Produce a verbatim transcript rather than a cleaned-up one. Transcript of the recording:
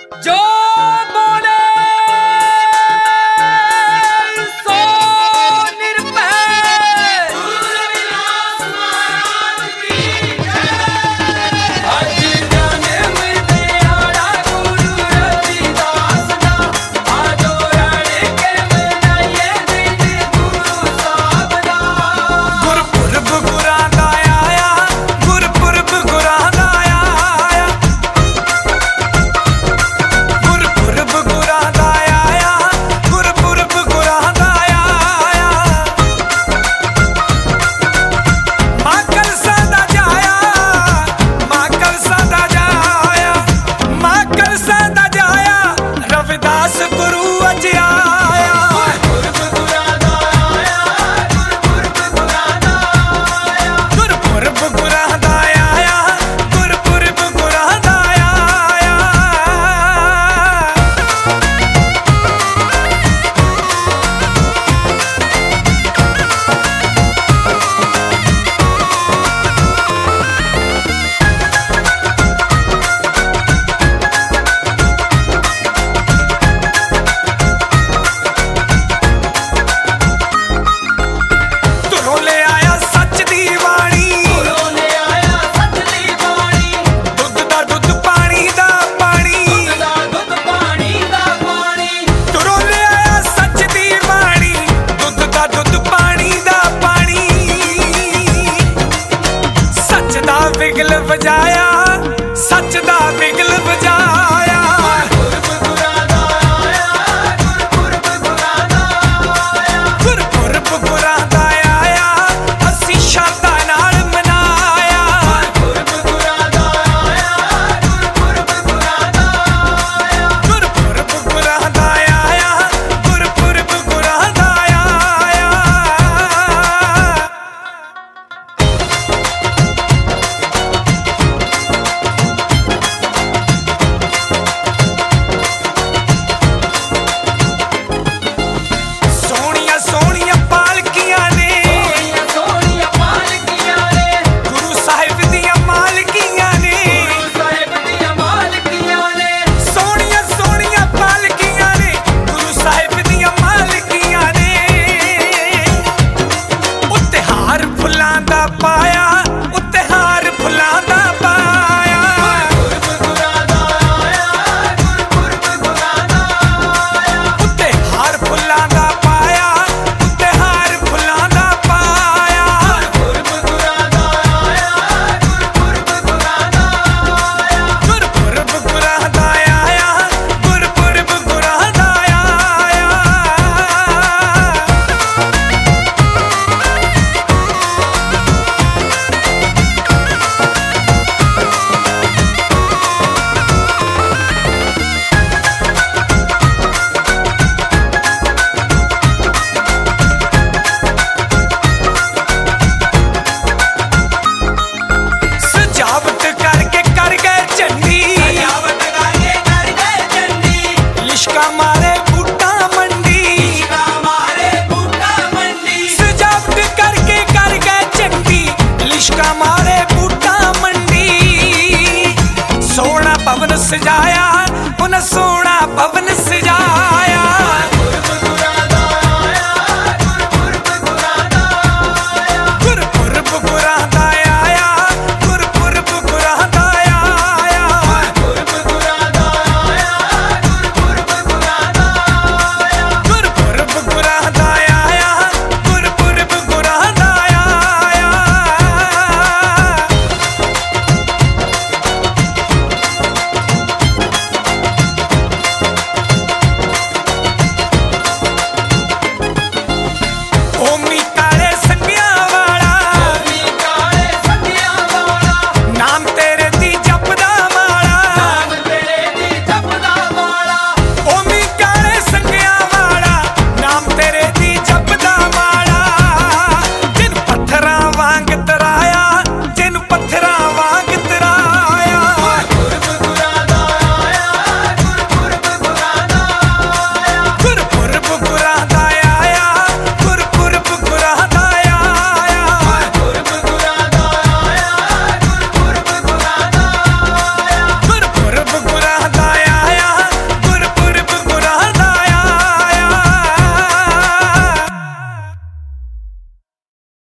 जो बोले सो निर्भय अज जन्म दिहाड़ा गुरु रविदास दा आजो रल के मनाइए दिन गुरु साहब दा गुरपुरब गुरां दा आया गुरपुरब गुरां दा आया गुरपुरब गुरां दा आया गुरपुरब गुरां दा आया मां कलसा दा जाया मां कलसा दा जाया मां कलसा दा जाया रविदास गुरु अज आया गुरपुरब गुरां दा आया गुरपुरब गुरां दा आया गुरपुरब गुरां दा आया गुरपुरब गुरां दा आया तुरों ले आया सच दी वाणी गुरु ले आया सतली बाणी दुੱਧ ਦਾ ਦੁੱਧ ਪਾਣੀ ਦਾ ਪਾਣੀ दा दुध पानी दा पानी ਤੁਰੋਂ ਲੈ ਆਇਆ ਸੱਚ ਦੀ ਬਾਣੀ ਦੁੱਧ ਦਾ ਦੁੱਧ ਪਾਣੀ ਦਾ ਪਾਣੀ ਸੱਚ ਦਾ ਵਿਗਲ ਵਜਾਇਆ ਸੱਚ ਦਾ ਵਿਗਲ ਵਜਾਇਆ गुरपुरब गुरां दा आया गुरपुरब गुरां दा आया ਗੁਰਪੁਰਬ ਗੁਰਾਂ ਦਾ ਆਇਆ ਅਸੀਂ ਸ਼ਰਧਾ ਨਾਲ ਮਨਾਇਆ गुरपुरब गुरां दा आया गुरपुरब गुरां दा आया ਗੁਰਪੁਰਬ ਗੁਰਾਂ ਦਾ ਆਇਆ ਗੁਰਪੁਰਬ ਗੁਰਾਂ ਦਾ ਆਇਆ ਸੋਹਣੀਆਂ ਸੋਹਣੀਆਂ ਪਾਲਕੀਆਂ ਨੇ सोनिया सोनिया पालकियां ने ਗੁਰੂ ਸਾਹਿਬ ਦੀਆਂ ਮਾਲਕੀਆਂ ਨੇ गुरु साहिब दियां मालकियां ने ਸੋਹਣੀਆਂ ਸੋਹਣੀਆਂ ਪਾਲਕੀਆਂ ਨੇ ਗੁਰੂ ਸਾਹਿਬ ਦੀਆਂ ਮਾਲਕੀਆਂ ਨੇ ਉੱਤੇ ਹਾਰ ਫੁੱਲਾਂ ਦਾ ਪਾਇਆ ਉੱਤੇ ਹਾਰ ਫੁੱਲਾਂ ਦਾ ਪਾਇਆ गुरपुरब गुरां दा आया गुरपुरब गुरां दा आया ਉੱਤੇ ਹਾਰ ਫੁੱਲਾਂ ਦਾ ਪਾਇਆ ਉੱਤੇ ਹਾਰ ਫੁੱਲਾਂ ਦਾ ਪਾਇਆ गुरपुरब गुरां दा आया गुरपुरब गुरां दा आया ਗੁਰਪੁਰਬ ਗੁਰਾਂ ਦਾ ਆਇਆ ਗੁਰਪੁਰਬ ਗੁਰਾਂ ਦਾ ਆਇਆ ਸਜਾਵਟ ਕਰਕੇ ਕਰ ਗਏ ਝੰਡੀ सजावट करके कर गए चंडी ਲਿਸ਼ਕਾ ਮਾਰੇ ਬੂਟਾ ਮੰਡੀ का मारे बूटा मंडी ਸਜਾਵਟ ਕਰਕੇ ਕਰ ਗਏ ਝੰਡੀ ਲਿਸ਼ਕਾ ਮਾਰੇ ਬੂਟਾ ਮੰਡੀ ਸੋਹਣਾ ਭਵਨ ਸਜਾਇਆ ਉਹਨਾਂ ਸੋਹਣਾ ਭਵਨ ਸਜਾਇਆ